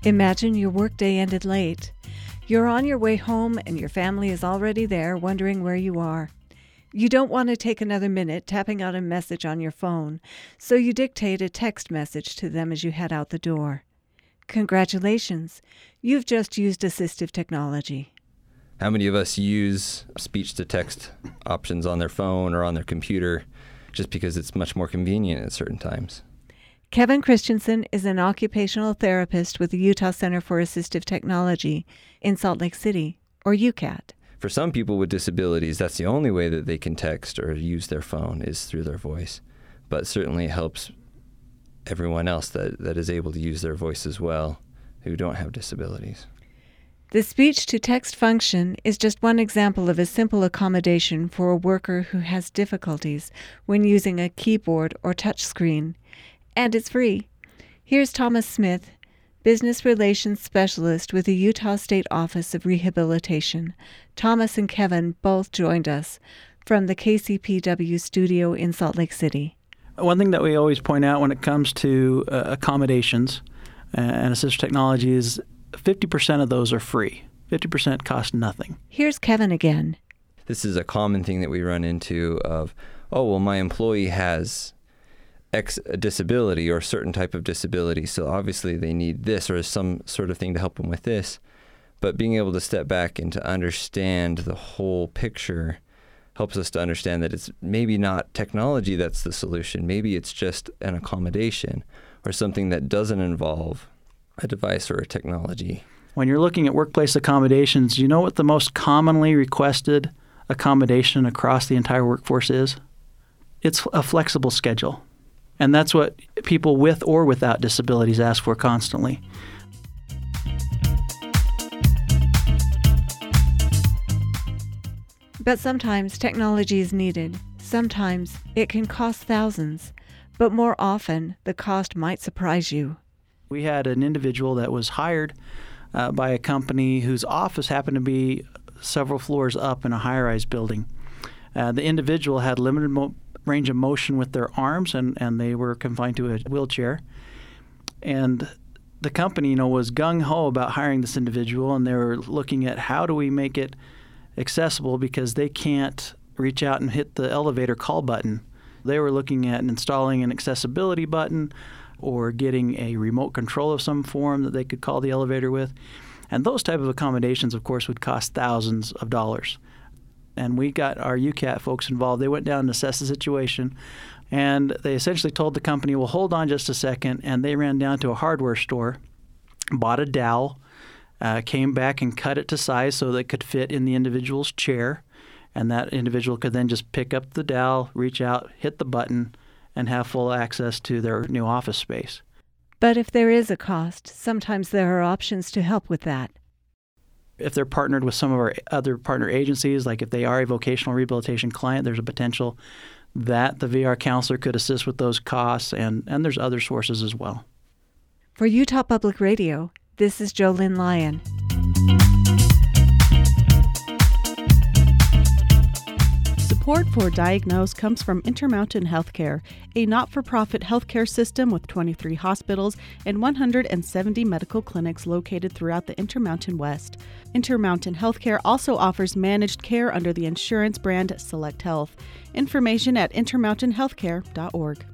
Imagine your workday ended late. You're on your way home and your family is already there wondering where you are. You don't want to take another minute tapping out a message on your phone, so you dictate a text message to them as you head out the door. Congratulations, you've just used assistive technology. How many of us use speech-to-text options on their phone or on their computer just because it's much more convenient at certain times? Kevin Christensen is an occupational therapist with the Utah Center for Assistive Technology in Salt Lake City, or UCAT. For some people with disabilities, that's the only way that they can text or use their phone is through their voice. But certainly it helps everyone else that is able to use their voice as well who don't have disabilities. The speech-to-text function is just one example of a simple accommodation for a worker who has difficulties when using a keyboard or touchscreen. And it's free. Here's Thomas Smith, Business Relations Specialist with the Utah State Office of Rehabilitation. Thomas and Kevin both joined us from the KCPW studio in Salt Lake City. One thing that we always point out when it comes to accommodations and assistive technology is 50% of those are free. 50% cost nothing. Here's Kevin again. This is a common thing that we run into of, oh, well, my employee has X disability or a certain type of disability, so obviously they need this or some sort of thing to help them with this. But being able to step back and to understand the whole picture helps us to understand that it's maybe not technology that's the solution. Maybe it's just an accommodation or something that doesn't involve a device or a technology. When you're looking at workplace accommodations, you know what the most commonly requested accommodation across the entire workforce is? It's a flexible schedule. And that's what people with or without disabilities ask for constantly. But sometimes technology is needed. Sometimes it can cost thousands. But more often, the cost might surprise you. We had an individual that was hired by a company whose office happened to be several floors up in a high-rise building. The individual had limited range of motion with their arms, and they were confined to a wheelchair. And the company, was gung-ho about hiring this individual, and they were looking at how do we make it accessible because they can't reach out and hit the elevator call button. They were looking at installing an accessibility button or getting a remote control of some form that they could call the elevator with. And those type of accommodations, of course, would cost thousands of dollars. And we got our UCAT folks involved. They went down and assessed the situation, and they essentially told the company, well, hold on just a second, and they ran down to a hardware store, bought a dowel, came back and cut it to size so that it could fit in the individual's chair, and that individual could then just pick up the dowel, reach out, hit the button, and have full access to their new office space. But if there is a cost, sometimes there are options to help with that. If they're partnered with some of our other partner agencies, like if they are a vocational rehabilitation client, there's a potential that the VR counselor could assist with those costs, and there's other sources as well. For Utah Public Radio, this is Jolynn Lyon. Support for Diagnose comes from Intermountain Healthcare, a not-for-profit healthcare system with 23 hospitals and 170 medical clinics located throughout the Intermountain West. Intermountain Healthcare also offers managed care under the insurance brand Select Health. Information at intermountainhealthcare.org.